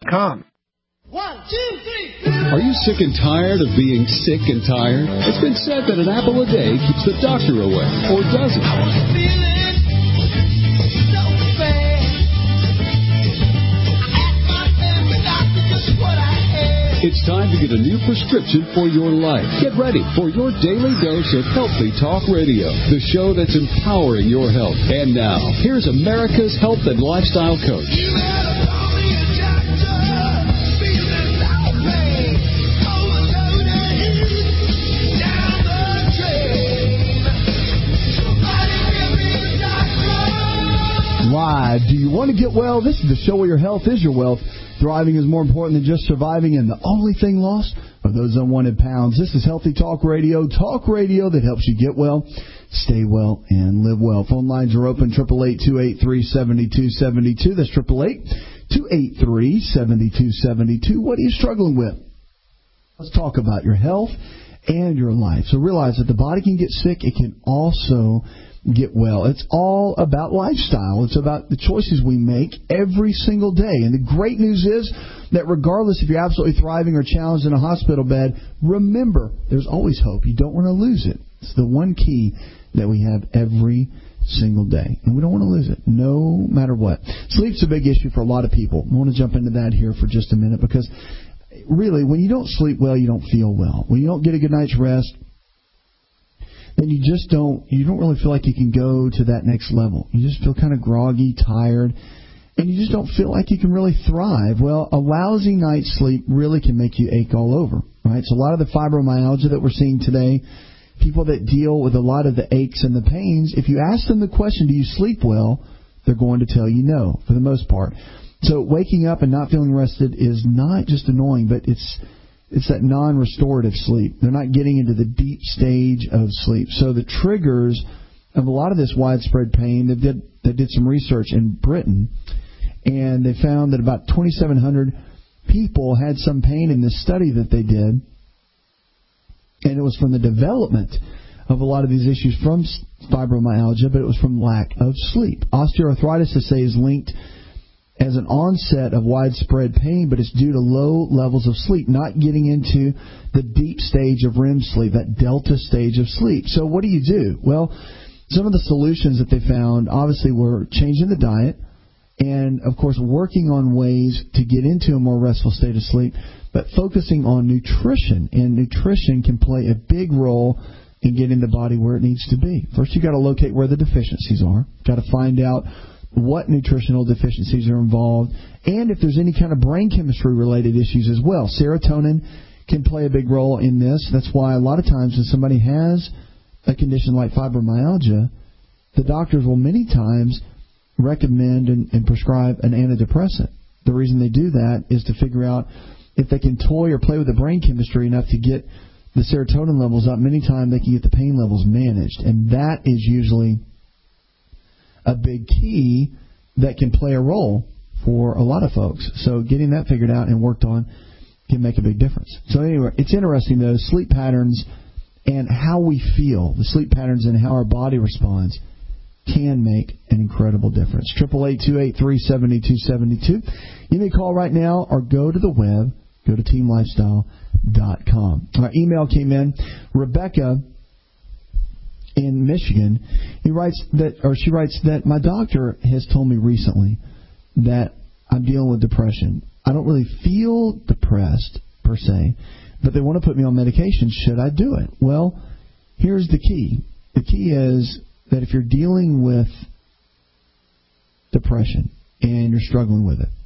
Com. 1, 2, 3. Are you sick and tired of being sick and tired? It's been said that an apple a day keeps the doctor away, or does it? I was feeling so bad. I asked my family doctor just what I had. It's time to get a new prescription for your life. Get ready for your daily dose of Healthy Talk Radio, the show that's empowering your health. And now, here's America's health and lifestyle coach. Live. Do you want to get well? This is the show where your health is your wealth. Thriving is more important than just surviving, and the only thing lost are those unwanted pounds. This is Healthy Talk Radio that helps you get well, stay well, and live well. Phone lines are open, 888-283-7272. That's 888-283-7272. What are you struggling with? Let's talk about your health and your life. So realize that the body can get sick. It can also get well. It's all about lifestyle. It's about the choices we make every single day. And the great news is that regardless if you're absolutely thriving or challenged in a hospital bed, remember, there's always hope. You don't want to lose it. It's the one key that we have every single day. And we don't want to lose it, no matter what. Sleep's a big issue for a lot of people. I want to jump into that here for just a minute because really, when you don't sleep well, you don't feel well. When you don't get a good night's rest, then you don't really feel like you can go to that next level. You just feel kind of groggy, tired, and you just don't feel like you can really thrive. Well, a lousy night's sleep really can make you ache all over, right? So a lot of the fibromyalgia that we're seeing today, people that deal with a lot of the aches and the pains, if you ask them the question, do you sleep well, they're going to tell you no, for the most part. So waking up and not feeling rested is not just annoying, but it's that non-restorative sleep. They're not getting into the deep stage of sleep. So the triggers of a lot of this widespread pain, they did some research in Britain, and they found that about 2,700 people had some pain in this study that they did, and it was from the development of a lot of these issues from fibromyalgia, but it was from lack of sleep. Osteoarthritis, they say, is linked as an onset of widespread pain, but it's due to low levels of sleep, not getting into the deep stage of REM sleep, that delta stage of sleep. So what do you do? Well, some of the solutions that they found obviously were changing the diet and, of course, working on ways to get into a more restful state of sleep, but focusing on nutrition. And nutrition can play a big role in getting the body where it needs to be. First, you've got to locate where the deficiencies are. You've got to find out what nutritional deficiencies are involved, and if there's any kind of brain chemistry-related issues as well. Serotonin can play a big role in this. That's why a lot of times when somebody has a condition like fibromyalgia, the doctors will many times recommend and prescribe an antidepressant. The reason they do that is to figure out if they can toy or play with the brain chemistry enough to get the serotonin levels up. Many times they can get the pain levels managed, and that is usually a big key that can play a role for a lot of folks. So getting that figured out and worked on can make a big difference. So anyway, it's interesting, though, sleep patterns and how we feel, the sleep patterns and how our body responds can make an incredible difference. 888-283-7272. You may call right now or go to the web, go to teamlifestyle.com. Our email came in. Rebecca in Michigan, she writes that my doctor has told me recently that I'm dealing with depression. I don't really feel depressed per se, but they want to put me on medication. Should I do it? Well, here's the key. The key is that if you're dealing with depression and you're struggling with it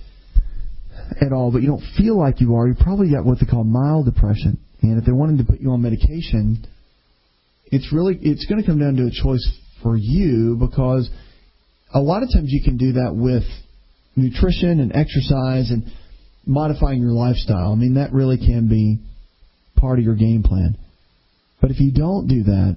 at all, but you don't feel like you are, you probably got what they call mild depression. And if they're wanting to put you on medication, it's going to come down to a choice for you, because a lot of times you can do that with nutrition and exercise and modifying your lifestyle. I mean, that really can be part of your game plan. But if you don't do that,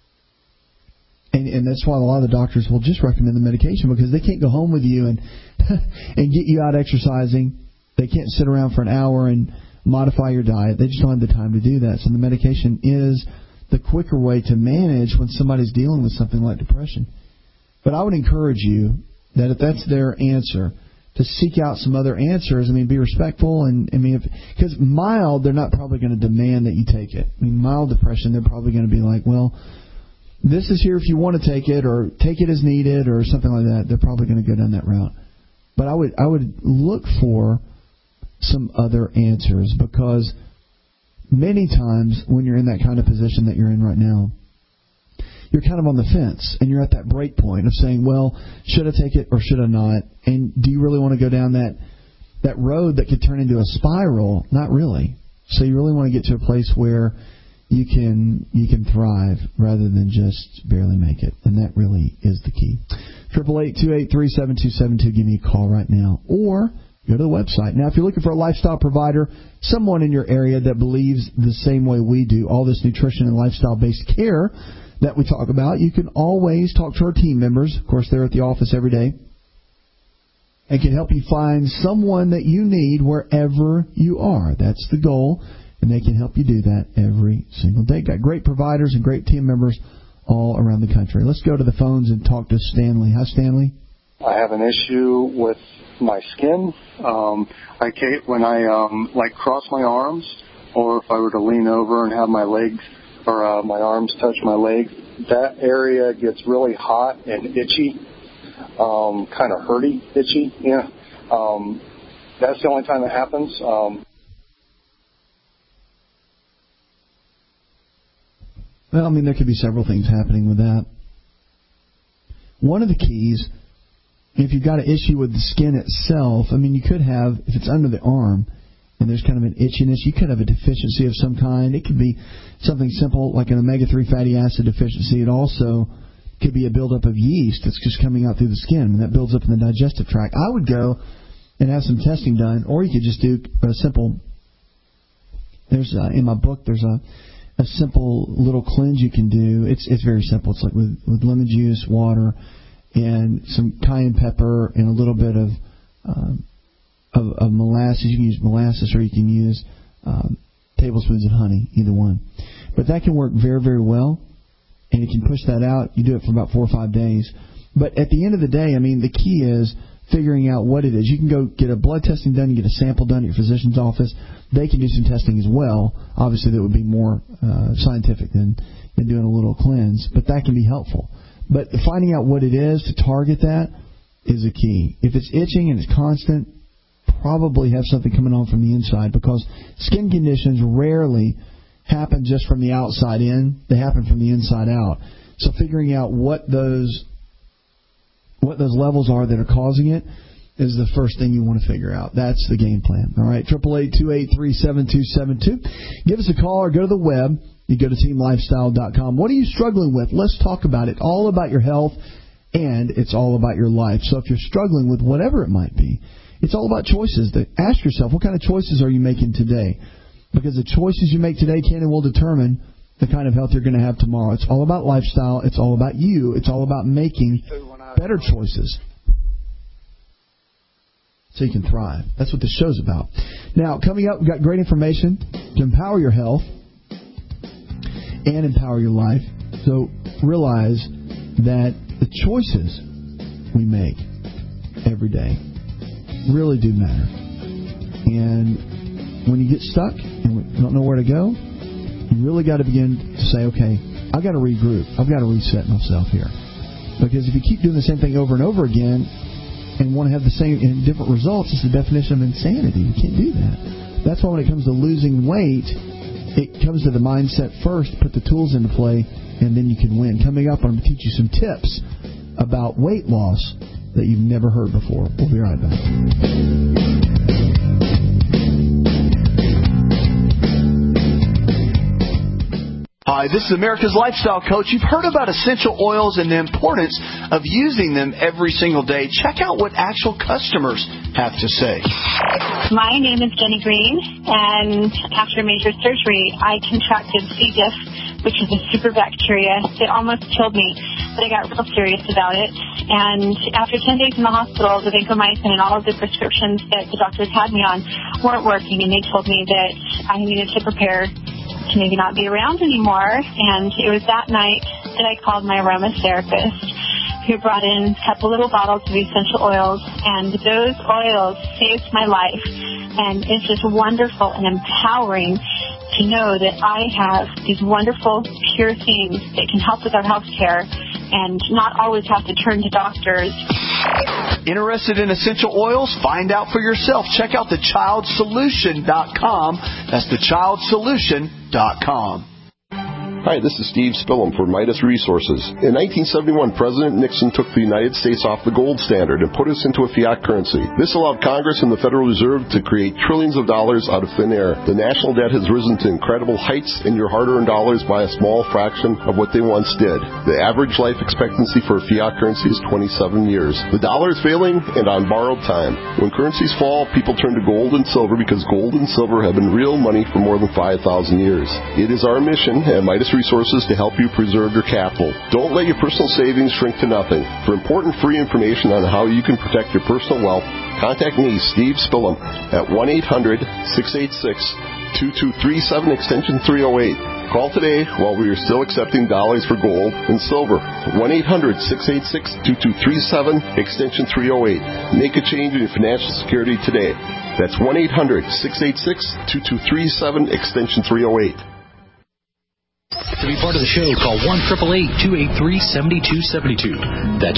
and that's why a lot of the doctors will just recommend the medication, because they can't go home with you and and get you out exercising. They can't sit around for an hour and modify your diet. They just don't have the time to do that. So the medication is the quicker way to manage when somebody's dealing with something like depression. But I would encourage you that if that's their answer, to seek out some other answers. I mean, be respectful, and I mean, because mild, they're not probably going to demand that you take it. I mean, mild depression, they're probably going to be like, well, this is here if you want to take it, or take it as needed, or something like that. They're probably going to go down that route. But I would look for some other answers, because many times when you're in that kind of position that you're in right now, you're kind of on the fence, and you're at that break point of saying, well, should I take it or should I not? And do you really want to go down that road that could turn into a spiral? Not really. So you really want to get to a place where you can thrive rather than just barely make it. And that really is the key. 888-283-7272. Give me a call right now. Or go to the website. Now, if you're looking for a lifestyle provider, someone in your area that believes the same way we do, all this nutrition and lifestyle-based care that we talk about, you can always talk to our team members. Of course, they're at the office every day and can help you find someone that you need wherever you are. That's the goal, and they can help you do that every single day. Got great providers and great team members all around the country. Let's go to the phones and talk to Stanley. Hi, Stanley. I have an issue with my skin. When I cross my arms, or if I were to lean over and have my legs or my arms touch my legs, that area gets really hot and itchy, kind of hurty, itchy. Yeah, that's the only time it happens. Well, I mean, there could be several things happening with that. One of the keys, if you've got an issue with the skin itself, I mean, you could have, if it's under the arm and there's kind of an itchiness, you could have a deficiency of some kind. It could be something simple like an omega-3 fatty acid deficiency. It also could be a buildup of yeast that's just coming out through the skin, and that builds up in the digestive tract. I would go and have some testing done, or you could just do a simple, in my book, there's a simple little cleanse you can do. It's very simple. It's like with lemon juice, water, and some cayenne pepper, and a little bit of molasses. You can use molasses, or you can use tablespoons of honey, either one. But that can work very, very well, and you can push that out. You do it for about 4 or 5 days. But at the end of the day, I mean, the key is figuring out what it is. You can go get a blood testing done, you get a sample done at your physician's office. They can do some testing as well. Obviously, that would be more scientific than doing a little cleanse, but that can be helpful. But finding out what it is to target that is a key. If it's itching and it's constant, probably have something coming on from the inside, because skin conditions rarely happen just from the outside in. They happen from the inside out. So figuring out what those levels are that are causing it is the first thing you want to figure out. That's the game plan. All right, 888-283-7272. Give us a call or go to the web. You go to teamlifestyle.com. What are you struggling with? Let's talk about it. All about your health, and it's all about your life. So if you're struggling with whatever it might be, it's all about choices. Ask yourself, what kind of choices are you making today? Because the choices you make today can and will determine the kind of health you're going to have tomorrow. It's all about lifestyle. It's all about you. It's all about making better choices so you can thrive. That's what this show's about. Now, coming up, we've got great information to empower your health and empower your life. So realize that the choices we make every day really do matter. And when you get stuck and don't know where to go, you really got to begin to say, okay, I've got to regroup. I've got to reset myself here. Because if you keep doing the same thing over and over again and want to have the same and different results, it's the definition of insanity. You can't do that. That's why when it comes to losing weight, it comes to the mindset first, put the tools into play, and then you can win. Coming up, I'm going to teach you some tips about weight loss that you've never heard before. We'll be right back. Hi, this is America's Lifestyle Coach. You've heard about essential oils and the importance of using them every single day. Check out what actual customers have to say. My name is Jenny Green, and after major surgery, I contracted C. diff, which is a super bacteria. It almost killed me, but I got real serious about it. And after 10 days in the hospital, the vancomycin and all of the prescriptions that the doctors had me on weren't working, and they told me that I needed to prepare to maybe not be around anymore. And it was that night that I called my aromatherapist, who brought in a couple little bottles of essential oils, and those oils saved my life. And it's just wonderful and empowering to know that I have these wonderful, pure things that can help with our health care and not always have to turn to doctors. Interested in essential oils? Find out for yourself. Check out thechildsolution.com. That's thechildsolution.com. Hi, this is Steve Spillum for Midas Resources. In 1971, President Nixon took the United States off the gold standard and put us into a fiat currency. This allowed Congress and the Federal Reserve to create trillions of dollars out of thin air. The national debt has risen to incredible heights, and your hard-earned dollars by a small fraction of what they once did. The average life expectancy for a fiat currency is 27 years. The dollar is failing and on borrowed time. When currencies fall, people turn to gold and silver because gold and silver have been real money for more than 5,000 years. It is our mission at Midas Resources to help you preserve your capital. Don't let your personal savings shrink to nothing. For important free information on how you can protect your personal wealth, contact me, Steve Spillum, at 1-800-686-2237, extension 308. Call today while we are still accepting dollars for gold and silver. 1-800-686-2237, extension 308. Make a change in your financial security today. That's 1-800-686-2237, extension 308. To be part of the show, call 1-888-283-7272. That's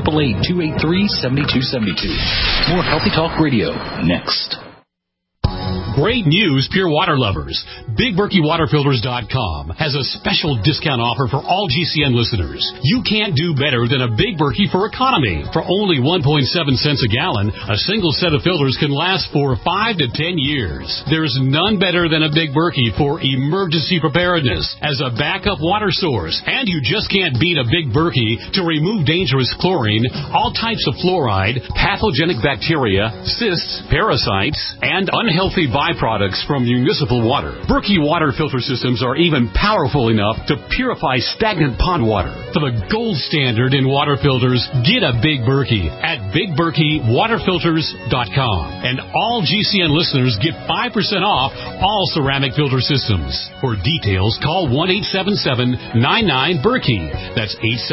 1-888-283-7272. More Healthy Talk Radio next. Great news, pure water lovers. BigBerkeyWaterFilters.com has a special discount offer for all GCN listeners. You can't do better than a Big Berkey for economy. For only 1.7 cents a gallon, a single set of filters can last for 5 to 10 years. There's none better than a Big Berkey for emergency preparedness as a backup water source. And you just can't beat a Big Berkey to remove dangerous chlorine, all types of fluoride, pathogenic bacteria, cysts, parasites, and unhealthy byproducts from municipal water. Berkey water filter systems are even powerful enough to purify stagnant pond water. For the gold standard in water filters, get a Big Berkey at BigBerkeyWaterFilters.com. And all GCN listeners get 5% off all ceramic filter systems. For details, call 1-877-99-BERKEY. That's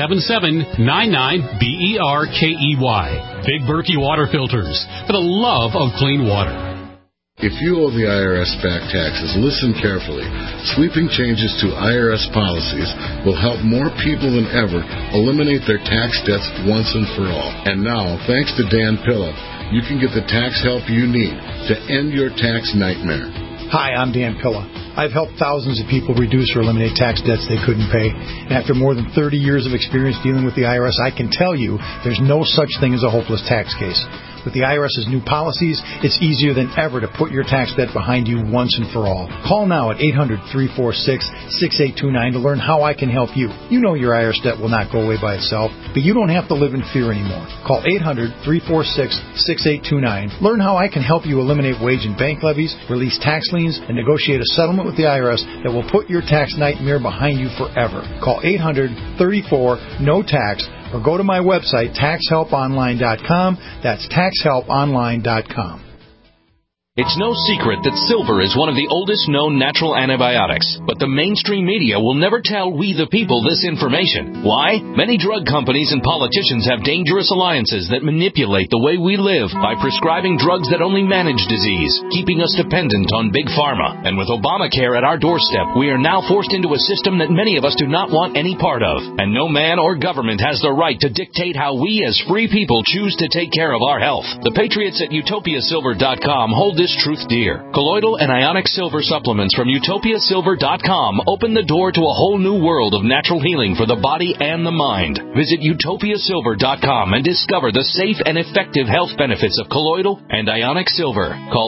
877-99-BERKEY. Big Berkey Water Filters, for the love of clean water. If you owe the IRS back taxes, listen carefully. Sweeping changes to IRS policies will help more people than ever eliminate their tax debts once and for all. And now, thanks to Dan Pilla, you can get the tax help you need to end your tax nightmare. Hi, I'm Dan Pilla. I've helped thousands of people reduce or eliminate tax debts they couldn't pay. And after more than 30 years of experience dealing with the IRS, I can tell you there's no such thing as a hopeless tax case. With the IRS's new policies, it's easier than ever to put your tax debt behind you once and for all. Call now at 800-346-6829 to learn how I can help you. You know your IRS debt will not go away by itself, but you don't have to live in fear anymore. Call 800-346-6829. Learn how I can help you eliminate wage and bank levies, release tax liens, and negotiate a settlement with the IRS that will put your tax nightmare behind you forever. Call 800-34-NO-TAX or go to my website, taxhelponline.com. That's taxhelponline.com. It's no secret that silver is one of the oldest known natural antibiotics, but the mainstream media will never tell we the people this information. Why? Many drug companies and politicians have dangerous alliances that manipulate the way we live by prescribing drugs that only manage disease, keeping us dependent on big pharma. And with Obamacare at our doorstep, we are now forced into a system that many of us do not want any part of. And no man or government has the right to dictate how we as free people choose to take care of our health. The patriots at utopiasilver.com hold this truth dear. Colloidal and ionic silver supplements from utopiasilver.com open the door to a whole new world of natural healing for the body and the mind. Visit utopiasilver.com and discover the safe and effective health benefits of colloidal and ionic silver. Call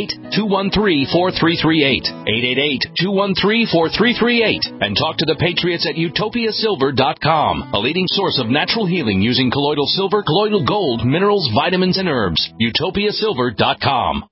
888-213-4338. 888-213-4338 and talk to the patriots at utopiasilver.com, a leading source of natural healing using colloidal silver, colloidal gold, minerals, vitamins, and herbs. utopiasilver.com.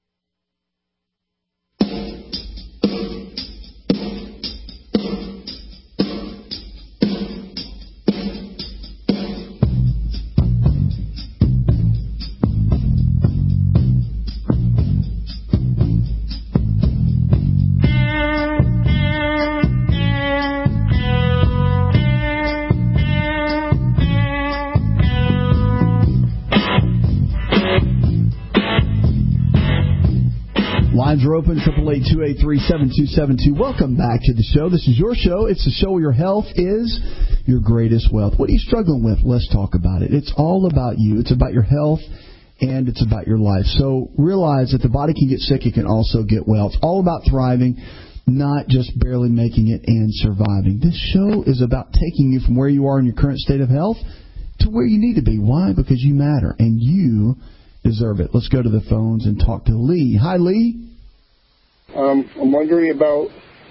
Lines are open, 888-283-7272. Welcome back to the show. This is your show. It's the show where your health is your greatest wealth. What are you struggling with? Let's talk about it. It's all about you. It's about your health, and it's about your life. So realize that the body can get sick. It can also get well. It's all about thriving, not just barely making it and surviving. This show is about taking you from where you are in your current state of health to where you need to be. Why? Because you matter, and you deserve it. Let's go to the phones and talk to Lee. Hi, Lee. I'm wondering about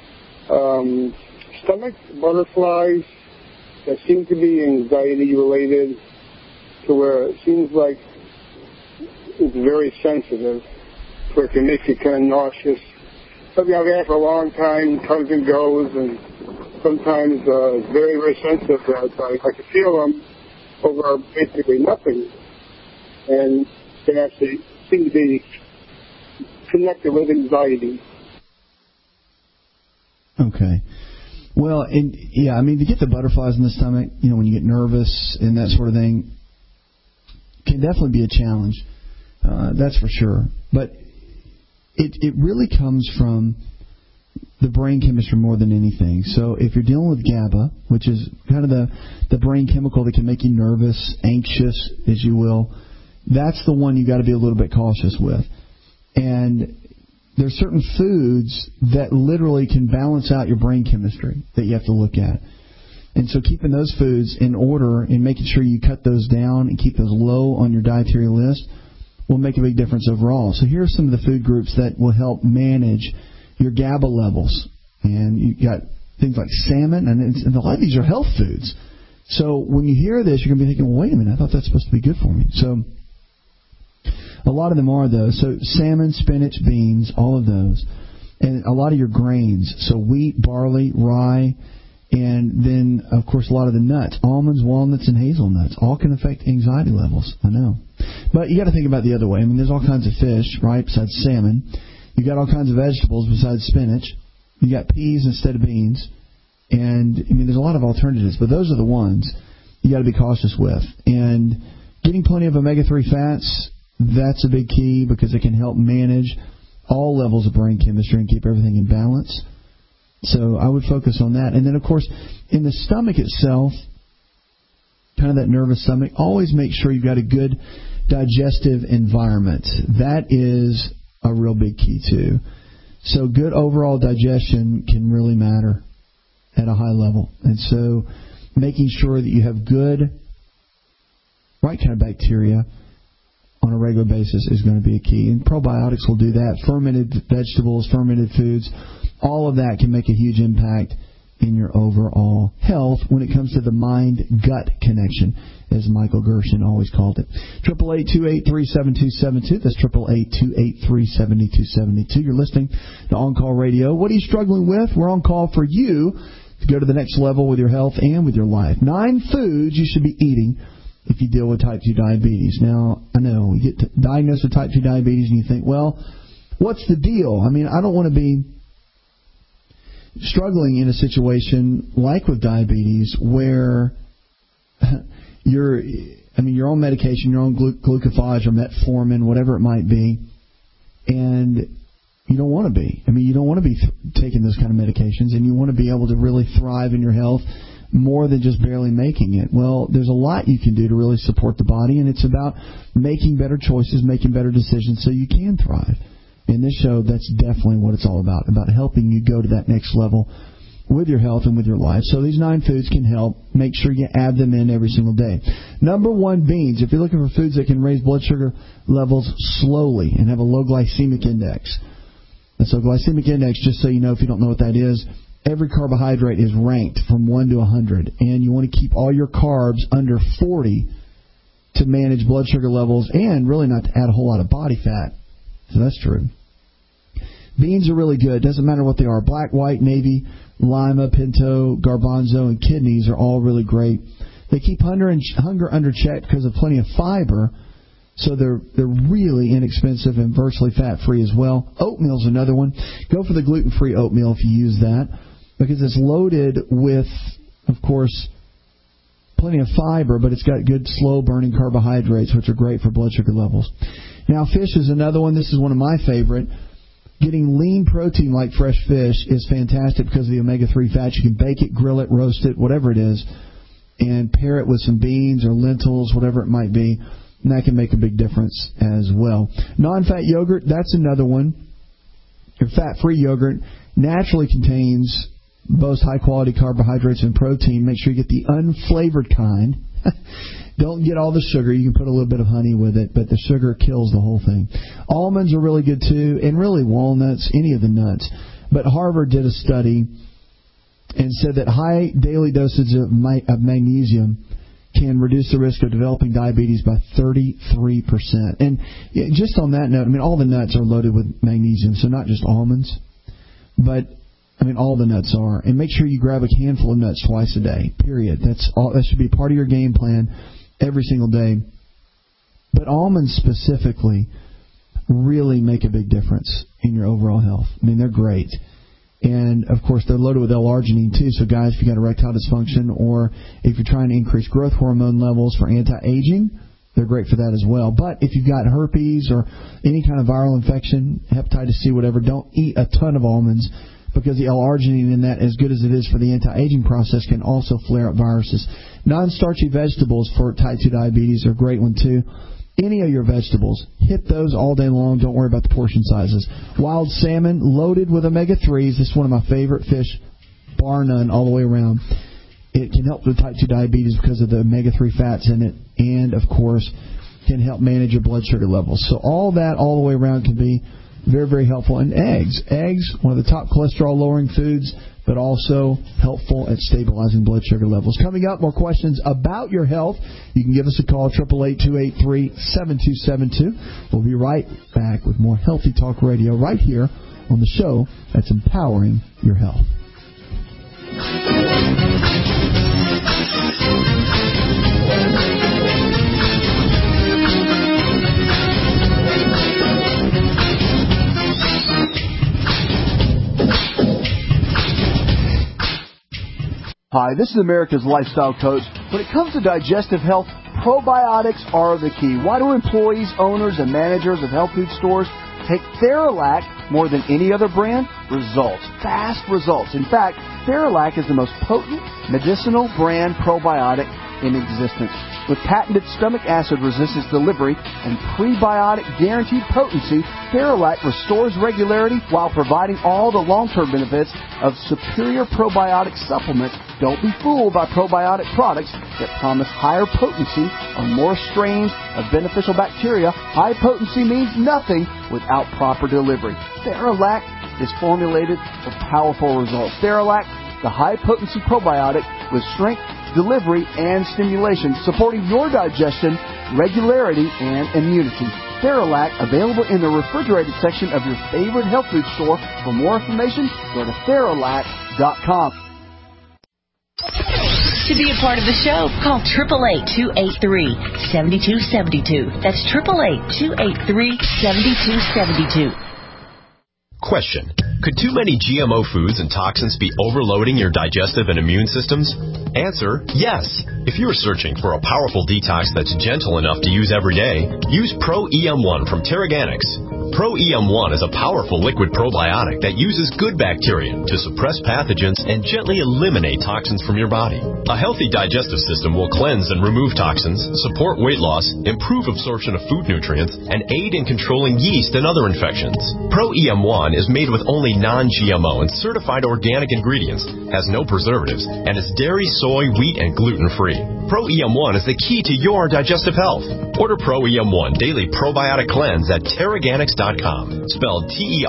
stomach butterflies that seem to be anxiety related, to where it seems like it's very sensitive, where it can make you kind of nauseous. Something I've had for a long time, comes and goes, and sometimes it's very, very sensitive. I can feel them over basically nothing, and can actually seem to be connected with anxiety. Okay. Well, and yeah, I mean, to get the butterflies in the stomach, you know, when you get nervous and that sort of thing, can definitely be a challenge. That's for sure. But it really comes from the brain chemistry more than anything. So if you're dealing with GABA, which is kind of the brain chemical that can make you nervous, anxious, as you will, that's the one you got to be a little bit cautious with. And there's certain foods that literally can balance out your brain chemistry that you have to look at. And so keeping those foods in order and making sure you cut those down and keep those low on your dietary list will make a big difference overall. So here are some of the food groups that will help manage your GABA levels. And you got things like salmon, and a lot of these are health foods. So when you hear this, you're going to be thinking, well, wait a minute, I thought that's supposed to be good for me. So a lot of them are those. So salmon, spinach, beans, all of those. And a lot of your grains. So wheat, barley, rye, and then, of course, a lot of the nuts. Almonds, walnuts, and hazelnuts. All can affect anxiety levels. I know. But you got to think about the other way. I mean, there's all kinds of fish, right, besides salmon. You got all kinds of vegetables besides spinach. You got peas instead of beans. And, I mean, there's a lot of alternatives. But those are the ones you got to be cautious with. And getting plenty of omega-3 fats, that's a big key because it can help manage all levels of brain chemistry and keep everything in balance. So I would focus on that. And then, of course, in the stomach itself, kind of that nervous stomach, always make sure you've got a good digestive environment. That is a real big key, too. So good overall digestion can really matter at a high level. And so making sure that you have good, right kind of bacteria on a regular basis is going to be a key. And probiotics will do that. Fermented vegetables, fermented foods, all of that can make a huge impact in your overall health when it comes to the mind-gut connection, as Michael Gershon always called it. 888-283-7272. That's 888-283-7272. You're listening to On Call Radio. What are you struggling with? We're on call for you to go to the next level with your health and with your life. 9 foods you should be eating if you deal with type 2 diabetes. Now, I know you get diagnosed with type 2 diabetes and you think, well, what's the deal? I mean, I don't want to be struggling in a situation like with diabetes where you're on medication, you're on glucophage or metformin, whatever it might be, and you don't want to be. I mean, you don't want to be taking those kind of medications, and you want to be able to really thrive in your health more than just barely making it. Well, there's a lot you can do to really support the body, and it's about making better choices, making better decisions so you can thrive. In this show, that's definitely what it's all about helping you go to that next level with your health and with your life. So these 9 foods can help. Make sure you add them in every single day. Number 1, beans. If you're looking for foods that can raise blood sugar levels slowly and have a low glycemic index. And so glycemic index, just so you know if you don't know what that is, every carbohydrate is ranked from 1 to 100. And you want to keep all your carbs under 40 to manage blood sugar levels and really not to add a whole lot of body fat. So that's true. Beans are really good. Doesn't matter what they are. Black, white, navy, lima, pinto, garbanzo, and kidneys are all really great. They keep hunger under check because of plenty of fiber, so they're really inexpensive and virtually fat-free as well. Oatmeal's another one. Go for the gluten-free oatmeal if you use that because it's loaded with, of course, plenty of fiber, but it's got good slow-burning carbohydrates, which are great for blood sugar levels. Now, fish is another one. This is one of my favorite. Getting lean protein like fresh fish is fantastic because of the omega-3 fats. You can bake it, grill it, roast it, whatever it is, and pair it with some beans or lentils, whatever it might be, and that can make a big difference as well. Non-fat yogurt, that's another one. Your fat-free yogurt naturally contains both high-quality carbohydrates and protein. Make sure you get the unflavored kind. Don't get all the sugar. You can put a little bit of honey with it, but the sugar kills the whole thing. Almonds are really good, too, and really walnuts, any of the nuts. But Harvard did a study and said that high daily dosage of magnesium can reduce the risk of developing diabetes by 33%. And just on that note, I mean, all the nuts are loaded with magnesium, so not just almonds, but I mean, all the nuts are. And make sure you grab a handful of nuts twice a day, period. That's all. That should be part of your game plan every single day. But almonds specifically really make a big difference in your overall health. I mean, they're great. And, of course, they're loaded with L-arginine, too. So, guys, if you've got erectile dysfunction or if you're trying to increase growth hormone levels for anti-aging, they're great for that as well. But if you've got herpes or any kind of viral infection, hepatitis C, whatever, don't eat a ton of almonds because the L-arginine in that, as good as it is for the anti-aging process, can also flare up viruses. Non-starchy vegetables for type 2 diabetes are a great one, too. Any of your vegetables, hit those all day long. Don't worry about the portion sizes. Wild salmon loaded with omega-3s. This is one of my favorite fish, bar none, all the way around. It can help with type 2 diabetes because of the omega-3 fats in it, and, of course, can help manage your blood sugar levels. So all that all the way around can be very, very helpful. And eggs. Eggs, one of the top cholesterol-lowering foods, but also helpful at stabilizing blood sugar levels. Coming up, more questions about your health. You can give us a call, 888-283-7272. We'll be right back with more Healthy Talk Radio right here on the show that's empowering your health. Hi, this is America's Lifestyle Coach. When it comes to digestive health, probiotics are the key. Why do employees, owners, and managers of health food stores take Theralac more than any other brand? Results. Fast results. In fact, Theralac is the most potent medicinal brand probiotic in existence. With patented stomach acid resistance delivery and prebiotic guaranteed potency, Theralac restores regularity while providing all the long-term benefits of superior probiotic supplements. Don't be fooled by probiotic products that promise higher potency or more strains of beneficial bacteria. High potency means nothing without proper delivery. Theralac is formulated for powerful results. Theralac, the high-potency probiotic with strength, delivery, and stimulation, supporting your digestion, regularity, and immunity. Theralac, available in the refrigerated section of your favorite health food store. For more information, go to Theralac.com. To be a part of the show, call 888-283-7272. That's 888-283-7272. Question. Could too many GMO foods and toxins be overloading your digestive and immune systems? Answer, yes. If you are searching for a powerful detox that's gentle enough to use every day, use Pro-EM1 from Teraganix. Pro-EM1 is a powerful liquid probiotic that uses good bacteria to suppress pathogens and gently eliminate toxins from your body. A healthy digestive system will cleanse and remove toxins, support weight loss, improve absorption of food nutrients, and aid in controlling yeast and other infections. Pro-EM1 is made with only non-GMO and certified organic ingredients, has no preservatives, and is dairy, soy, wheat, and gluten-free. Pro-EM1 is the key to your digestive health. Order Pro-EM1 Daily Probiotic Cleanse at Teraganix.com, spelled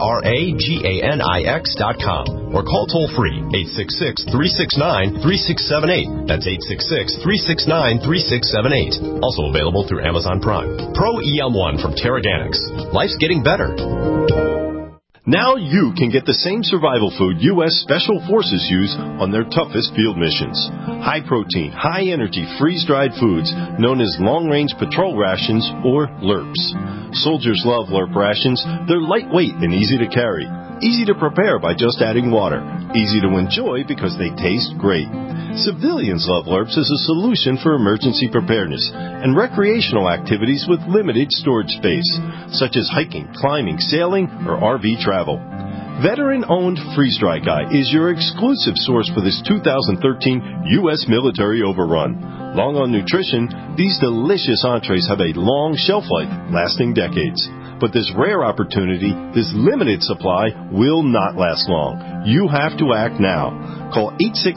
Teraganix.com, or call toll-free 866-369-3678. That's 866-369-3678. Also available through Amazon Prime. Pro-EM1 from Teraganix. Life's getting better. Now you can get the same survival food U.S. Special Forces use on their toughest field missions. High-protein, high-energy, freeze-dried foods known as long-range patrol rations, or LRRPs. Soldiers love LRRP rations. They're lightweight and easy to carry. Easy to prepare by just adding water. Easy to enjoy because they taste great. Civilians love LURPS as a solution for emergency preparedness and recreational activities with limited storage space, such as hiking, climbing, sailing, or RV travel. Veteran-owned Freeze Dry Guy is your exclusive source for this 2013 U.S. military overrun. Long on nutrition, these delicious entrees have a long shelf life, lasting decades. But this rare opportunity, this limited supply, will not last long. You have to act now. Call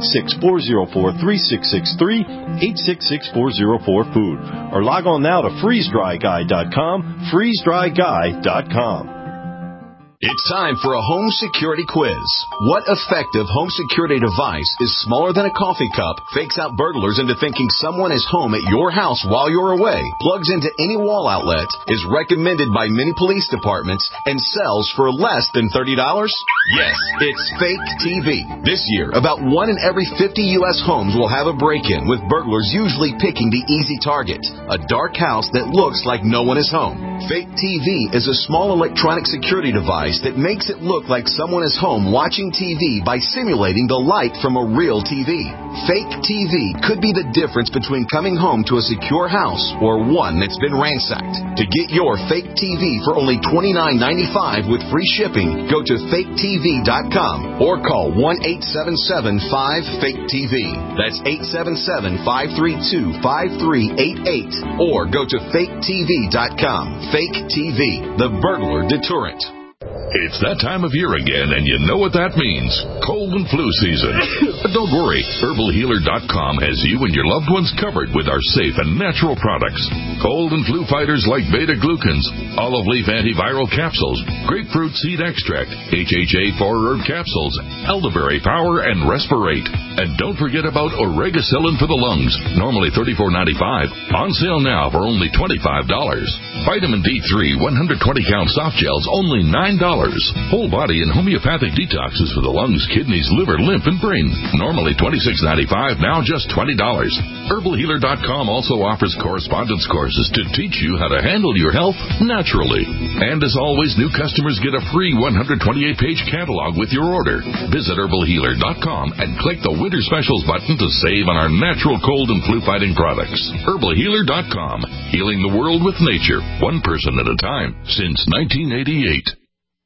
866-404-3663, 866-404-FOOD, or log on now to freezedryguy.com, freezedryguy.com. It's time for a home security quiz. What effective home security device is smaller than a coffee cup, fakes out burglars into thinking someone is home at your house while you're away, plugs into any wall outlet, is recommended by many police departments, and sells for less than $30? Yes, it's Fake TV. This year, about 1 in every 50 U.S. homes will have a break-in, with burglars usually picking the easy target, a dark house that looks like no one is home. Fake TV is a small electronic security device that makes it look like someone is home watching TV by simulating the light from a real TV. Fake TV could be the difference between coming home to a secure house or one that's been ransacked. To get your Fake TV for only $29.95 with free shipping, go to faketv.com or call 1-877-5-FAKE-TV. That's 877-532-5388 or go to faketv.com. Fake TV, the burglar deterrent. It's that time of year again, and you know what that means. Cold and flu season. But don't worry. HerbalHealer.com has you and your loved ones covered with our safe and natural products. Cold and flu fighters like beta-glucans, olive leaf antiviral capsules, grapefruit seed extract, HHA 4-herb capsules, elderberry power, and respirate. And don't forget about Oregacillin for the lungs, normally $34.95. On sale now for only $25. Vitamin D3 120-count soft gels, only $9. Whole body and homeopathic detoxes for the lungs, kidneys, liver, lymph, and brain. Normally $26.95, now just $20. HerbalHealer.com also offers correspondence courses to teach you how to handle your health naturally. And as always, new customers get a free 128-page catalog with your order. Visit HerbalHealer.com and click the Winter Specials button to save on our natural cold and flu-fighting products. HerbalHealer.com, healing the world with nature, one person at a time, since 1988.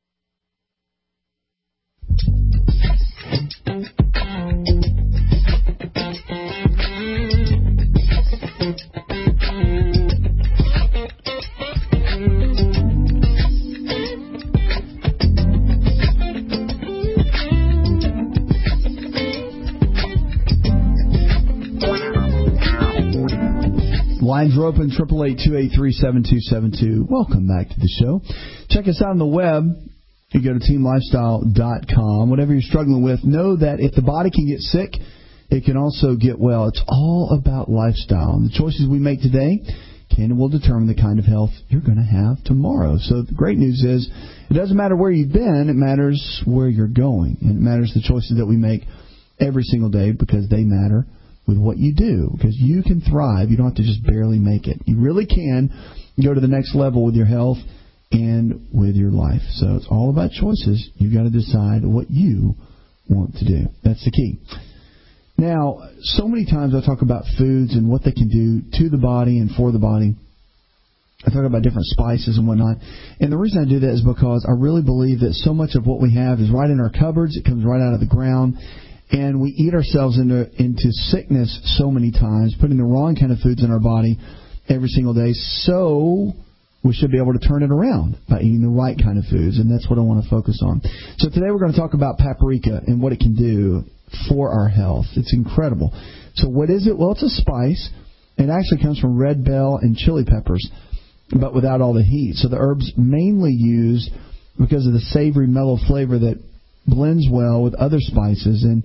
Lines are open, 888-283-7272. Welcome back to the show. Check us out on the web. You go to teamlifestyle.com. Whatever you're struggling with, know that if the body can get sick, it can also get well. It's all about lifestyle. And the choices we make today can and will determine the kind of health you're going to have tomorrow. So the great news is it doesn't matter where you've been. It matters where you're going. And it matters the choices that we make every single day because they matter with what you do. Because you can thrive. You don't have to just barely make it. You really can go to the next level with your health and with your life. So it's all about choices. You've got to decide what you want to do. That's the key. Now, so many times I talk about foods and what they can do to the body and for the body. I talk about different spices and whatnot. And the reason I do that is because I really believe that so much of what we have is right in our cupboards. It comes right out of the ground. And we eat ourselves into sickness so many times, putting the wrong kind of foods in our body every single day. So we should be able to turn it around by eating the right kind of foods, and that's what I want to focus on. So today we're going to talk about paprika and what it can do for our health. It's incredible. So what is it? Well, it's a spice. It actually comes from red bell and chili peppers, but without all the heat. So the herb's mainly used because of the savory, mellow flavor that blends well with other spices and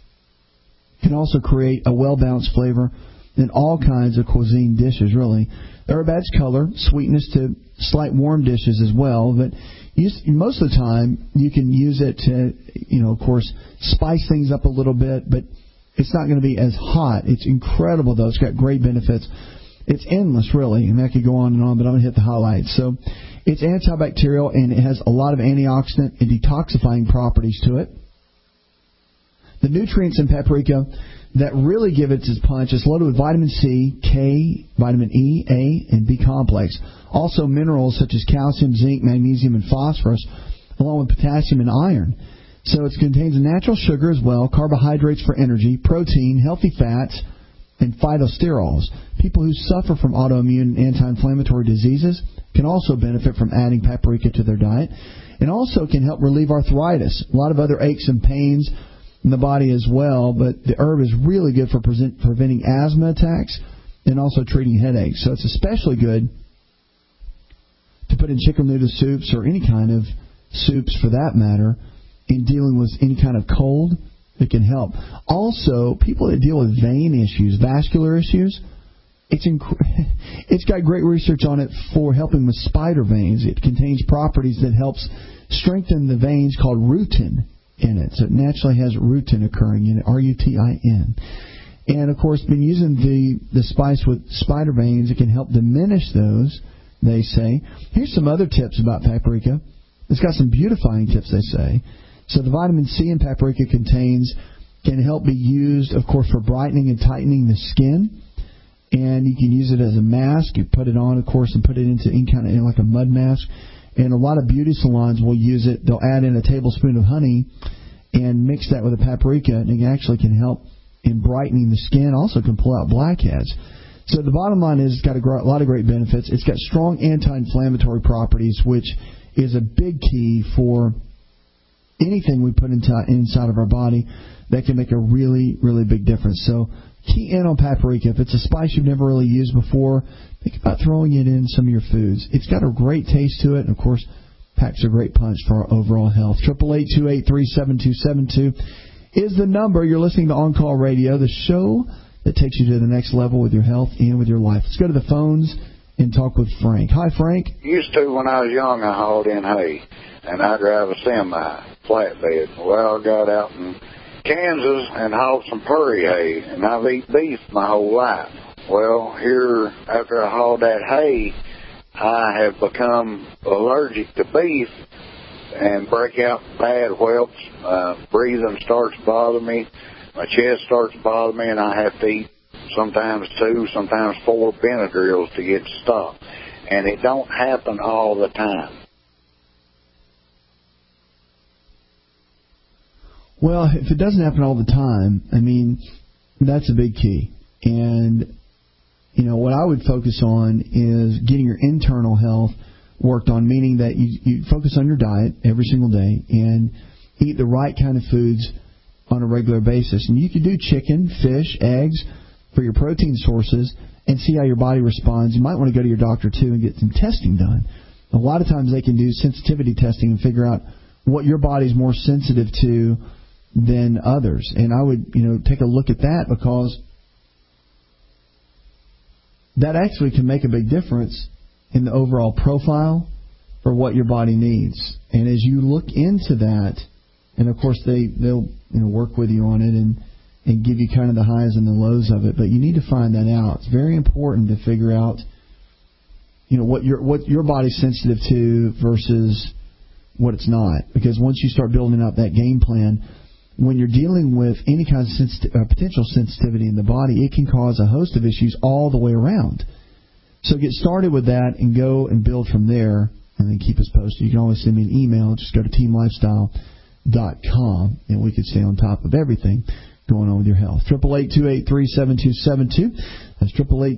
can also create a well-balanced flavor in all kinds of cuisine dishes, really. The herb adds color, sweetness to slight warm dishes as well, but most of the time you can use it to, of course, spice things up a little bit, but it's not going to be as hot. It's incredible, though. It's got great benefits It's endless, really. I mean, I could go on and on, but I'm going to hit the highlights. So it's antibacterial, and it has a lot of antioxidant and detoxifying properties to it. The nutrients in paprika that really give it its punch is loaded with vitamin C, K, vitamin E, A, and B complex. Also minerals such as calcium, zinc, magnesium, and phosphorus, along with potassium and iron. So it contains natural sugar as well, carbohydrates for energy, protein, healthy fats, and phytosterols. People who suffer from autoimmune and anti-inflammatory diseases can also benefit from adding paprika to their diet. And also can help relieve arthritis, a lot of other aches and pains in the body as well. But the herb is really good for preventing asthma attacks and also treating headaches. So it's especially good to put in chicken noodle soups or any kind of soups for that matter in dealing with any kind of cold. It can help. Also, people that deal with vein issues, vascular issues, it's got great research on it for helping with spider veins. It contains properties that helps strengthen the veins called rutin in it. So it naturally has rutin occurring in it, R-U-T-I-N. And, of course, been using the spice with spider veins, it can help diminish those, they say. Here's some other tips about paprika. It's got some beautifying tips, they say. So the vitamin C in paprika can help be used, of course, for brightening and tightening the skin. And you can use it as a mask. You put it on, of course, and put it into any kind of like a mud mask. And a lot of beauty salons will use it. They'll add in a tablespoon of honey and mix that with a paprika, and it actually can help in brightening the skin. Also can pull out blackheads. So the bottom line is it's got a lot of great benefits. It's got strong anti-inflammatory properties, which is a big key for anything we put inside of our body that can make a really, really big difference. So key in on paprika. If it's a spice you've never really used before, think about throwing it in some of your foods. It's got a great taste to it, and, of course, packs a great punch for our overall health. 888-283-7272 is the number. You're listening to On Call Radio, the show that takes you to the next level with your health and with your life. Let's go to the phones and talk with Frank. Hi, Frank. Used to, when I was young, I hauled in hay, and I drive a semi flatbed. Well, I got out in Kansas and hauled some prairie hay, and I've eaten beef my whole life. Well, here, after I hauled that hay, I have become allergic to beef and break out bad whelps. Breathing starts to bother me. My chest starts to bother me, and I have to eat sometimes 2, sometimes 4 Benadryls to get stopped. And it don't happen all the time. Well, if it doesn't happen all the time, I mean, that's a big key. And, you know, what I would focus on is getting your internal health worked on, meaning that you focus on your diet every single day and eat the right kind of foods on a regular basis. And you can do chicken, fish, eggs for your protein sources and see how your body responds. You might want to go to your doctor, too, and get some testing done. A lot of times they can do sensitivity testing and figure out what your body's more sensitive to than others. And I would, take a look at that, because that actually can make a big difference in the overall profile for what your body needs. And as you look into that, and of course they'll work with you on it and give you kind of the highs and the lows of it, but you need to find that out. It's very important to figure out what your body's sensitive to versus what it's not. Because once you start building up that game plan, when you're dealing with any kind of potential sensitivity in the body, it can cause a host of issues all the way around. So get started with that and go and build from there, and then keep us posted. You can always send me an email. Just go to teamlifestyle.com, and we can stay on top of everything going on with your health. 888-283-7272. That's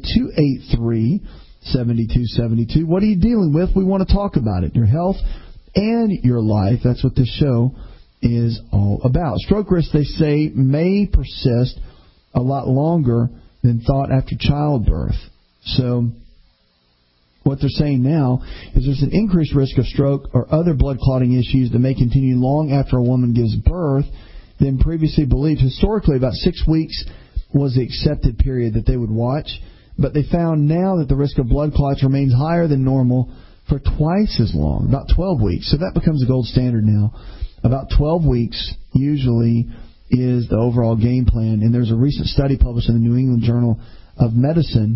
888-283-7272. What are you dealing with? We want to talk about it. Your health and your life. That's what this show is all about. Stroke risk, they say, may persist a lot longer than thought after childbirth. So what they're saying now is there's an increased risk of stroke or other blood clotting issues that may continue long after a woman gives birth than previously believed. Historically, about 6 weeks was the accepted period that they would watch, but they found now that the risk of blood clots remains higher than normal for twice as long, about 12 weeks. So that becomes the gold standard now. About 12 weeks usually is the overall game plan. And there's a recent study published in the New England Journal of Medicine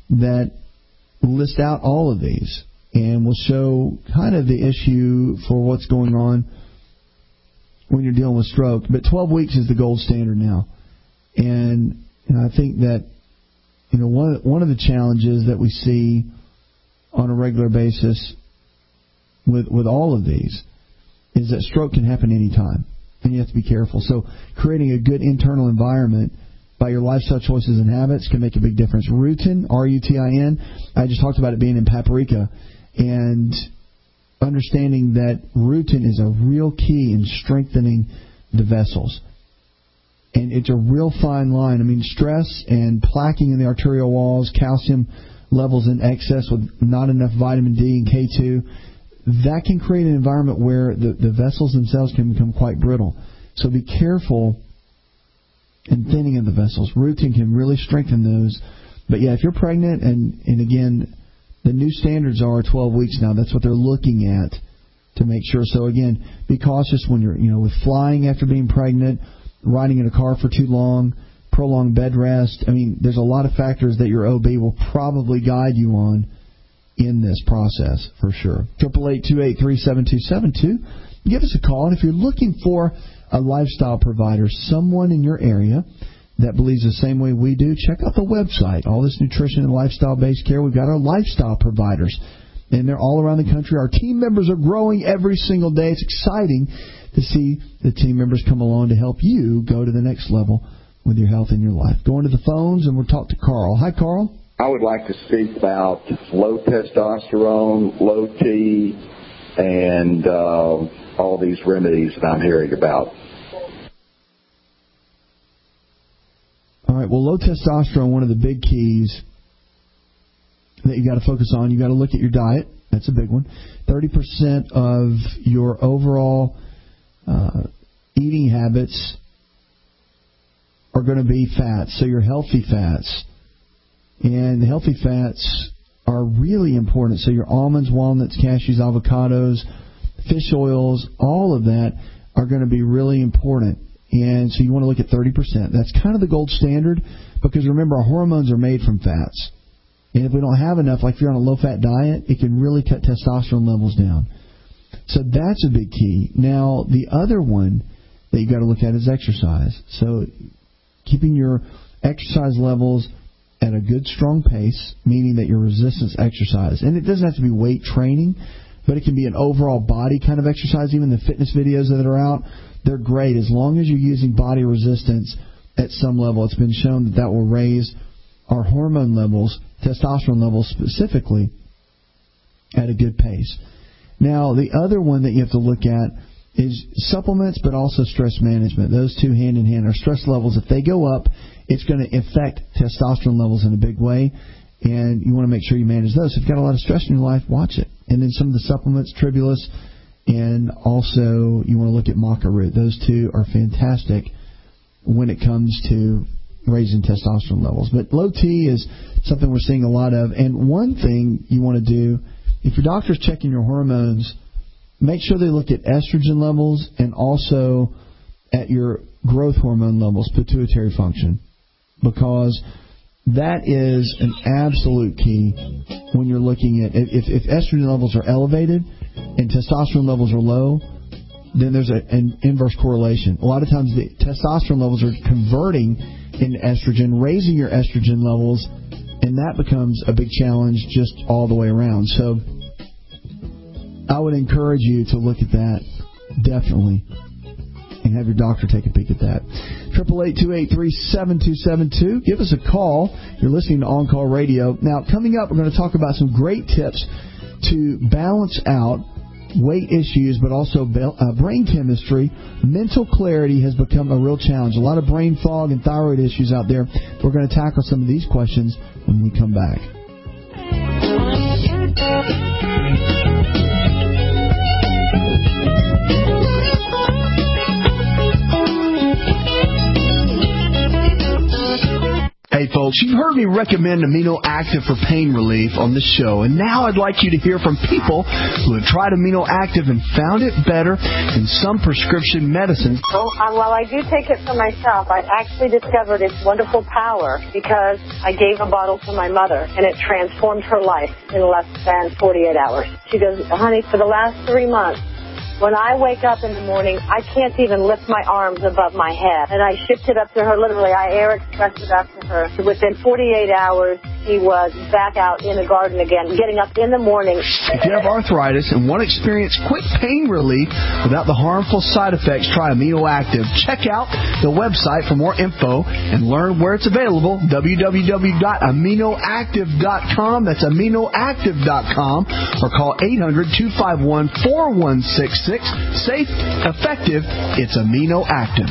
that list out all of these and will show kind of the issue for what's going on when you're dealing with stroke. But 12 weeks is the gold standard now. And I think that, one of the challenges that we see on a regular basis with all of these is that stroke can happen anytime, and you have to be careful. So creating a good internal environment by your lifestyle choices and habits can make a big difference. Rutin, R-U-T-I-N, I just talked about it being in paprika, and understanding that rutin is a real key in strengthening the vessels. And it's a real fine line. I mean, stress and plaquing in the arterial walls, calcium levels in excess with not enough vitamin D and K2, that can create an environment where the vessels themselves can become quite brittle. So be careful in thinning of the vessels. Rutin can really strengthen those. But yeah, if you're pregnant, and again, the new standards are 12 weeks now. That's what they're looking at to make sure. So again, be cautious when you're, with flying after being pregnant, riding in a car for too long, prolonged bed rest. I mean, there's a lot of factors that your OB will probably guide you on in this process, for sure. 888-283-7272. Give us a call. And if you're looking for a lifestyle provider, someone in your area that believes the same way we do, check out the website. All this nutrition and lifestyle-based care. We've got our lifestyle providers, and they're all around the country. Our team members are growing every single day. It's exciting to see the team members come along to help you go to the next level with your health and your life. Going to the phones, and we'll talk to Carl. Hi, Carl. I would like to speak about low testosterone, low T, and all these remedies that I'm hearing about. All right, well, low testosterone, one of the big keys that you got to focus on, you got to look at your diet. That's a big one. 30% of your overall eating habits are going to be fats, so your healthy fats. And the healthy fats are really important. So your almonds, walnuts, cashews, avocados, fish oils, all of that are going to be really important. And so you want to look at 30%. That's kind of the gold standard, because remember, our hormones are made from fats. And if we don't have enough, like if you're on a low-fat diet, it can really cut testosterone levels down. So that's a big key. Now, the other one that you've got to look at is exercise. So keeping your exercise levels at a good, strong pace, meaning that your resistance exercise. And it doesn't have to be weight training, but it can be an overall body kind of exercise. Even the fitness videos that are out, they're great. As long as you're using body resistance at some level, it's been shown that will raise our hormone levels, testosterone levels specifically, at a good pace. Now, the other one that you have to look at is supplements, but also stress management. Those two hand in hand. Our stress levels, if they go up, it's going to affect testosterone levels in a big way, and you want to make sure you manage those. If you've got a lot of stress in your life, watch it. And then some of the supplements, Tribulus, and also you want to look at maca root. Those two are fantastic when it comes to raising testosterone levels. But low T is something we're seeing a lot of. And one thing you want to do, if your doctor's checking your hormones, make sure they look at estrogen levels and also at your growth hormone levels, pituitary function, because that is an absolute key when you're looking at if estrogen levels are elevated and testosterone levels are low, then there's an inverse correlation. A lot of times the testosterone levels are converting into estrogen, raising your estrogen levels, and that becomes a big challenge just all the way around. So I would encourage you to look at that, definitely, and have your doctor take a peek at that. 888-283-7272. Give us a call. You're listening to On Call Radio. Now, coming up, we're going to talk about some great tips to balance out weight issues, but also brain chemistry. Mental clarity has become a real challenge. A lot of brain fog and thyroid issues out there. We're going to tackle some of these questions when we come back. Hey, folks. folks, you've heard me recommend Amino Active for pain relief on the show, and now I'd like you to hear from people who have tried Amino Active and found it better than some prescription medicines. While I do take it for myself, I actually discovered its wonderful power because I gave a bottle to my mother, and it transformed her life in less than 48 hours. She goes, honey, for the last 3 months, when I wake up in the morning, I can't even lift my arms above my head. And I shipped it up to her, literally. I air expressed it up to her. So within 48 hours, she was back out in the garden again, getting up in the morning. If you have arthritis and want to experience quick pain relief without the harmful side effects, try Amino Active. Check out the website for more info and learn where it's available, www.aminoactive.com. That's aminoactive.com, or call 800-251-4166. Safe, effective, it's Amino Active.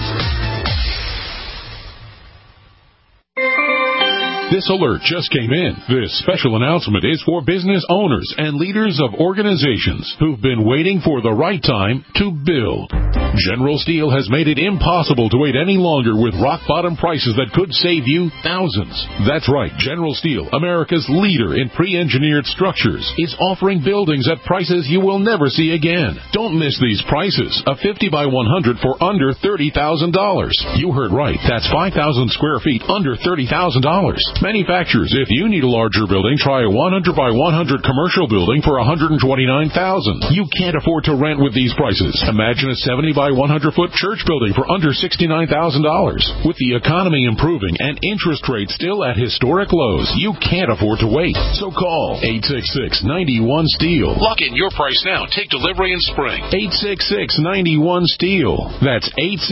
This alert just came in. This special announcement is for business owners and leaders of organizations who've been waiting for the right time to build. General Steel has made it impossible to wait any longer with rock-bottom prices that could save you thousands. That's right. General Steel, America's leader in pre-engineered structures, is offering buildings at prices you will never see again. Don't miss these prices. A 50 by 100 for under $30,000. You heard right. That's 5,000 square feet under $30,000. Manufacturers, if you need a larger building, try a 100 by 100 commercial building for $129,000. You can't afford to rent with these prices. Imagine a 70 by 100 foot church building for under $69,000. With the economy improving and interest rates still at historic lows, you can't afford to wait. So call 866-91-STEEL. Lock in your price now. Take delivery in spring. 866-91-STEEL. That's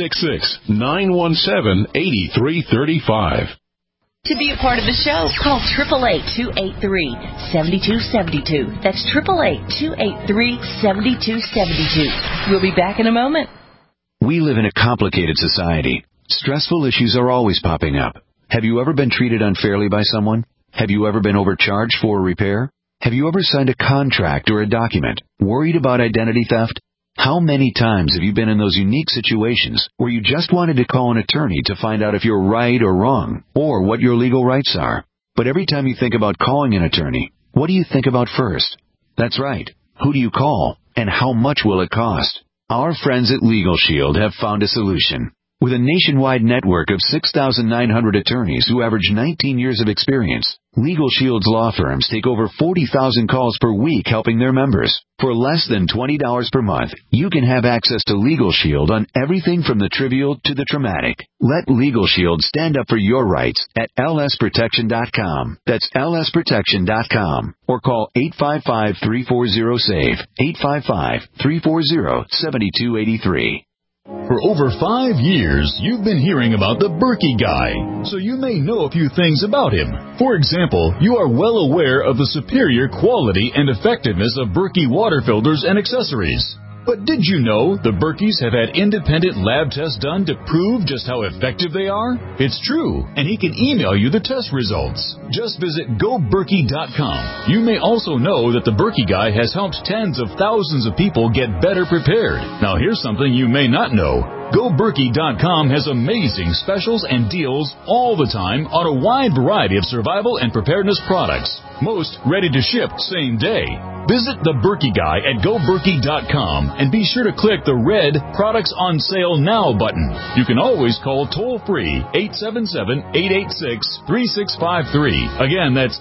866-917-8335. To be a part of the show, call 888-283-7272. That's 888-283-7272. We'll be back in a moment. We live in a complicated society. Stressful issues are always popping up. Have you ever been treated unfairly by someone? Have you ever been overcharged for a repair? Have you ever signed a contract or a document? Worried about identity theft? How many times have you been in those unique situations where you just wanted to call an attorney to find out if you're right or wrong, or what your legal rights are? But every time you think about calling an attorney, what do you think about first? That's right. Who do you call, and how much will it cost? Our friends at Legal Shield have found a solution. With a nationwide network of 6,900 attorneys who average 19 years of experience, Legal Shield's law firms take over 40,000 calls per week helping their members. For less than $20 per month, you can have access to Legal Shield on everything from the trivial to the traumatic. Let Legal Shield stand up for your rights at lsprotection.com. That's lsprotection.com. Or call 855-340-SAVE, 855-340-7283. For over 5 years, you've been hearing about the Berkey Guy, so you may know a few things about him. For example, you are well aware of the superior quality and effectiveness of Berkey water filters and accessories. But did you know the Berkeys have had independent lab tests done to prove just how effective they are? It's true, and he can email you the test results. Just visit GoBerkey.com. You may also know that the Berkey Guy has helped tens of thousands of people get better prepared. Now here's something you may not know. GoBerkey.com has amazing specials and deals all the time on a wide variety of survival and preparedness products. Most ready to ship same day. Visit the Berkey Guy at GoBerkey.com and be sure to click the red Products on Sale Now button. You can always call toll-free 877-886-3653. Again, that's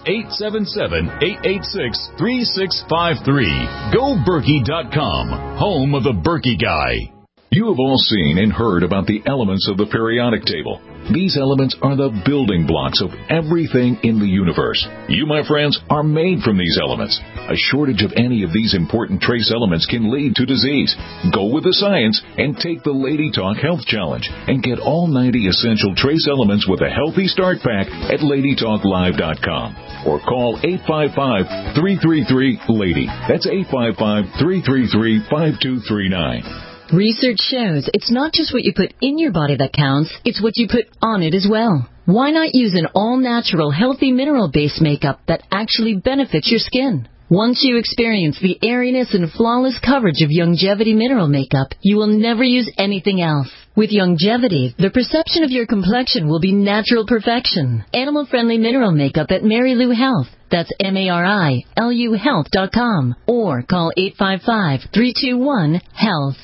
877-886-3653. GoBerkey.com, home of the Berkey Guy. You have all seen and heard about the elements of the periodic table. These elements are the building blocks of everything in the universe. You, my friends, are made from these elements. A shortage of any of these important trace elements can lead to disease. Go with the science and take the Lady Talk Health Challenge and get all 90 essential trace elements with a healthy start pack at LadyTalkLive.com or call 855-333-LADY. That's 855-333-5239. Research shows it's not just what you put in your body that counts, it's what you put on it as well. Why not use an all-natural, healthy mineral-based makeup that actually benefits your skin? Once you experience the airiness and flawless coverage of Longevity Mineral Makeup, you will never use anything else. With longevity, the perception of your complexion will be natural perfection. Animal-friendly mineral makeup at Mary Lou Health. That's MARILU Health.com. Or call 855-321-HEALTH.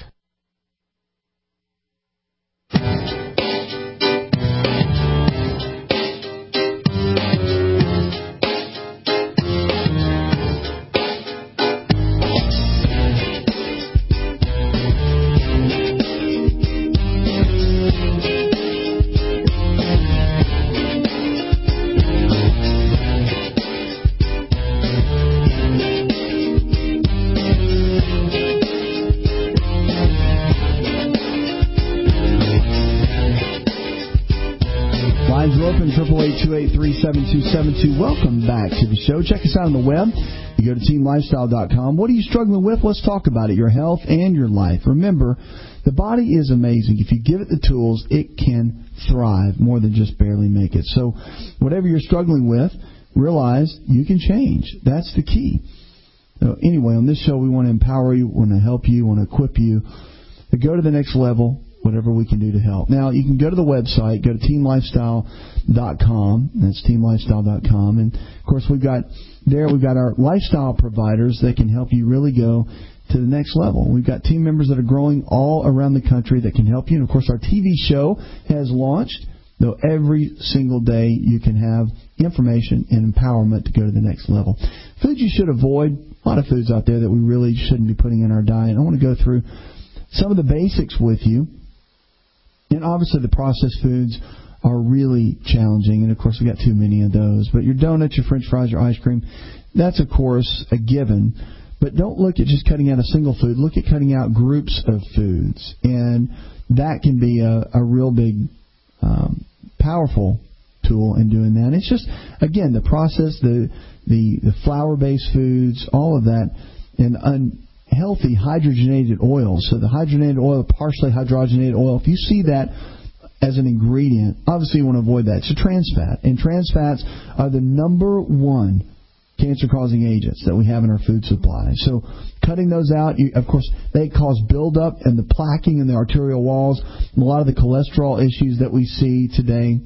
Lines are open, 888-283-7272. Welcome back to the show. Check us out on the web. You go to teamlifestyle.com. What are you struggling with? Let's talk about it, your health and your life. Remember, the body is amazing. If you give it the tools, it can thrive more than just barely make it. So whatever you're struggling with, realize you can change. That's the key. So anyway, on this show, we want to empower you, want to help you, want to equip you to go to the next level, whatever we can do to help. Now, you can go to the website, go to teamlifestyle.com. That's teamlifestyle.com. And, of course, we've got our lifestyle providers that can help you really go to the next level. We've got team members that are growing all around the country that can help you. And, of course, our TV show has launched. Though every single day you can have information and empowerment to go to the next level. Foods you should avoid. A lot of foods out there that we really shouldn't be putting in our diet. I want to go through some of the basics with you. And obviously the processed foods are really challenging. And, of course, we got too many of those. But your donuts, your French fries, your ice cream, that's, of course, a given. But don't look at just cutting out a single food. Look at cutting out groups of foods. And that can be a real big powerful tool in doing that. It's just, again, the process, the flour-based foods, all of that, and unhealthy hydrogenated oils. So the hydrogenated oil, partially hydrogenated oil, if you see that as an ingredient, obviously you want to avoid that. It's a trans fat. And trans fats are the number one cancer-causing agents that we have in our food supply. So cutting those out, of course, they cause buildup and the plaquing in the arterial walls. And a lot of the cholesterol issues that we see today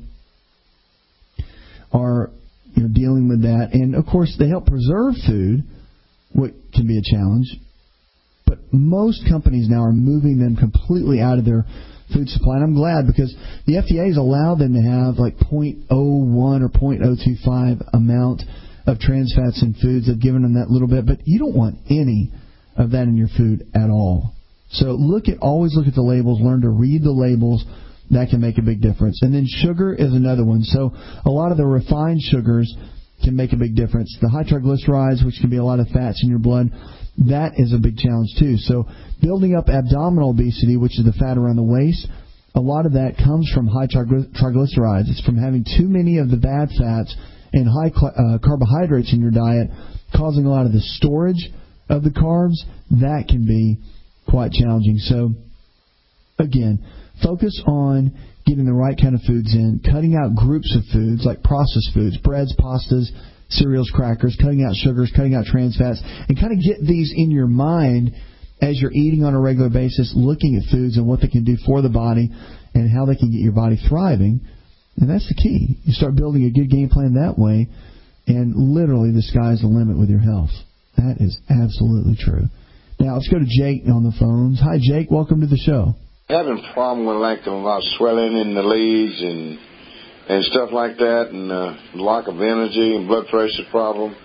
are dealing with that. And, of course, they help preserve food, what can be a challenge. But most companies now are moving them completely out of their food supply. And I'm glad because the FDA has allowed them to have like 0.01 or 0.025 amount of trans fats in foods. They've given them that little bit, but you don't want any of that in your food at all. So always look at the labels, learn to read the labels. That can make a big difference. And then sugar is another one. So a lot of the refined sugars can make a big difference. The high triglycerides, which can be a lot of fats in your blood, that is a big challenge too. So building up abdominal obesity, which is the fat around the waist, a lot of that comes from high triglycerides. It's from having too many of the bad fats and high carbohydrates in your diet, causing a lot of the storage of the carbs. That can be quite challenging. So, again, focus on getting the right kind of foods in, cutting out groups of foods like processed foods, breads, pastas, cereals, crackers, cutting out sugars, cutting out trans fats, and kind of get these in your mind as you're eating on a regular basis, looking at foods and what they can do for the body and how they can get your body thriving. And that's the key. You start building a good game plan that way, and literally the sky's the limit with your health. That is absolutely true. Now, let's go to Jake on the phones. Hi, Jake. Welcome to the show. Having a problem with about swelling in the legs and stuff like that, and lack of energy and blood pressure problem.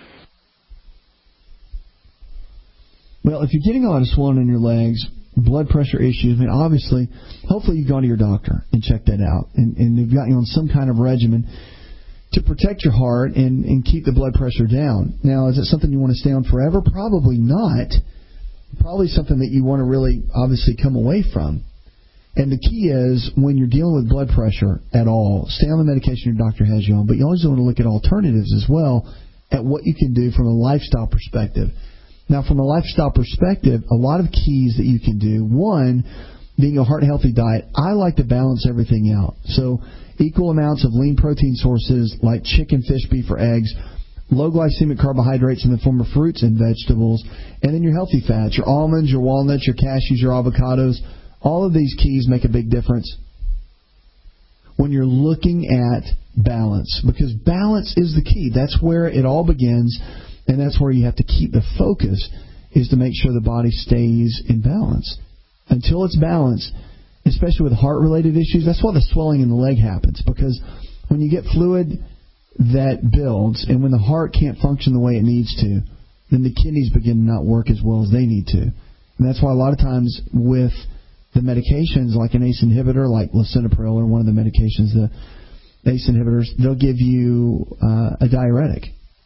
Well, if you're getting a lot of swelling in your legs, blood pressure issues, obviously, hopefully you've gone to your doctor and checked that out, and they've got you on some kind of regimen to protect your heart and keep the blood pressure down. Now, is it something you want to stay on forever? Probably not. Probably something that you want to really, obviously, come away from. And the key is, when you're dealing with blood pressure at all, stay on the medication your doctor has you on, but you always want to look at alternatives as well, at what you can do from a lifestyle perspective. Now, from a lifestyle perspective, a lot of keys that you can do. One, being a heart-healthy diet, I like to balance everything out. So equal amounts of lean protein sources like chicken, fish, beef, or eggs, low glycemic carbohydrates in the form of fruits and vegetables, and then your healthy fats, your almonds, your walnuts, your cashews, your avocados, All of these keys make a big difference when you're looking at balance, because balance is the key. That's where it all begins, and that's where you have to keep the focus, is to make sure the body stays in balance. Until it's balanced, especially with heart-related issues, that's why the swelling in the leg happens, because when you get fluid that builds, and when the heart can't function the way it needs to, then the kidneys begin to not work as well as they need to. And that's why a lot of times with the medications, like an ACE inhibitor, like lisinopril, or one of the medications, the ACE inhibitors, they'll give you a diuretic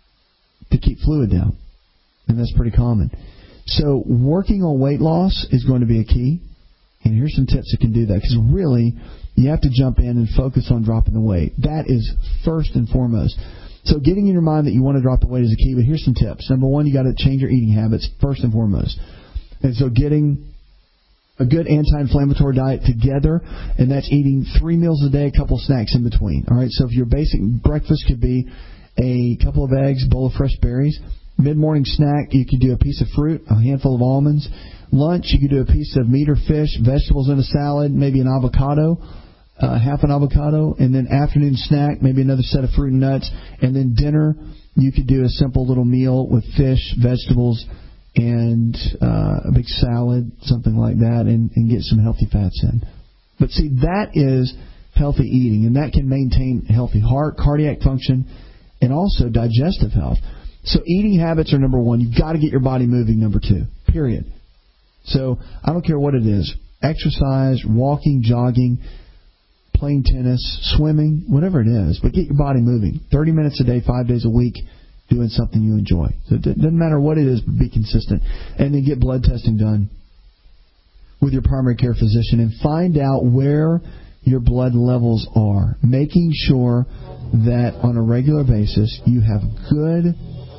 to keep fluid down. And that's pretty common. So working on weight loss is going to be a key. And here's some tips that can do that, because really, you have to jump in and focus on dropping the weight. That is first and foremost. So getting in your mind that you want to drop the weight is a key, but here's some tips. Number one, you got to change your eating habits first and foremost. And so getting a good anti-inflammatory diet together, and that's eating 3 meals a day, a couple snacks in between. All right, so if your basic breakfast could be a couple of eggs, bowl of fresh berries. Mid-morning snack, you could do a piece of fruit, a handful of almonds. Lunch, you could do a piece of meat or fish, vegetables in a salad, maybe an avocado, half an avocado. And then afternoon snack, maybe another set of fruit and nuts. And then dinner, you could do a simple little meal with fish, vegetables, and a big salad, something like that, and get some healthy fats in. But see, that is healthy eating, and that can maintain healthy heart, cardiac function, and also digestive health. So eating habits are number one. You've got to get your body moving, number two, period. So I don't care what it is, exercise, walking, jogging, playing tennis, swimming, whatever it is, but get your body moving. 30 minutes a day, 5 days a week, doing something you enjoy. So it doesn't matter what it is, but be consistent. And then get blood testing done with your primary care physician and find out where your blood levels are, making sure that on a regular basis you have good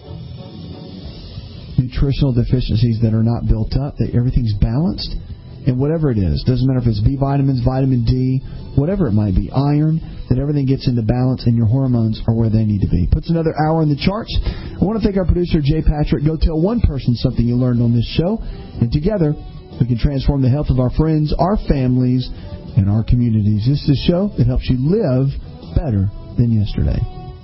nutritional deficiencies that are not built up, that everything's balanced, and whatever it is, doesn't matter if it's B vitamins, vitamin D, whatever it might be, iron, that everything gets into balance and your hormones are where they need to be. Puts another hour in the charts. I want to thank our producer, Jay Patrick. Go tell one person something you learned on this show, and together we can transform the health of our friends, our families, and our communities. This is a show that helps you live better than yesterday.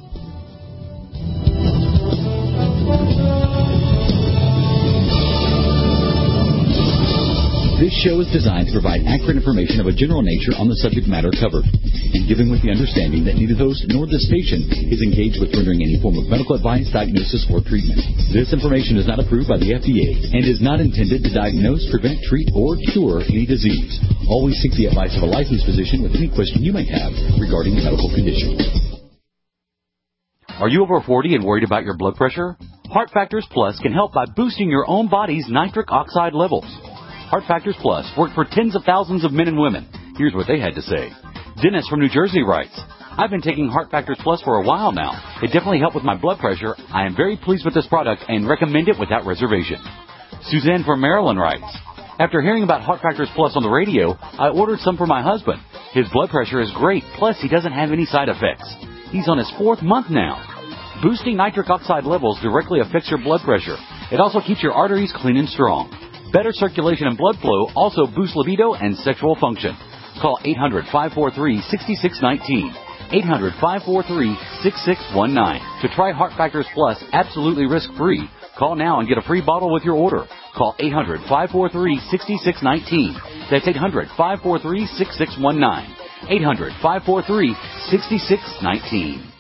This show is designed to provide accurate information of a general nature on the subject matter covered, and given with the understanding that neither host nor the station is engaged with rendering any form of medical advice, diagnosis, or treatment. This information is not approved by the FDA and is not intended to diagnose, prevent, treat, or cure any disease. Always seek the advice of a licensed physician with any question you may have regarding medical conditions. Are you over 40 and worried about your blood pressure? Heart Factors Plus can help by boosting your own body's nitric oxide levels. Heart Factors Plus worked for tens of thousands of men and women. Here's what they had to say. Dennis from New Jersey writes, I've been taking Heart Factors Plus for a while now. It definitely helped with my blood pressure. I am very pleased with this product and recommend it without reservation. Suzanne from Maryland writes, after hearing about Heart Factors Plus on the radio, I ordered some for my husband. His blood pressure is great, plus he doesn't have any side effects. He's on his 4th month now. Boosting nitric oxide levels directly affects your blood pressure. It also keeps your arteries clean and strong. Better circulation and blood flow also boosts libido and sexual function. Call 800-543-6619. 800-543-6619. To try Heart Factors Plus absolutely risk-free, call now and get a free bottle with your order. Call 800-543-6619. That's 800-543-6619. 800-543-6619.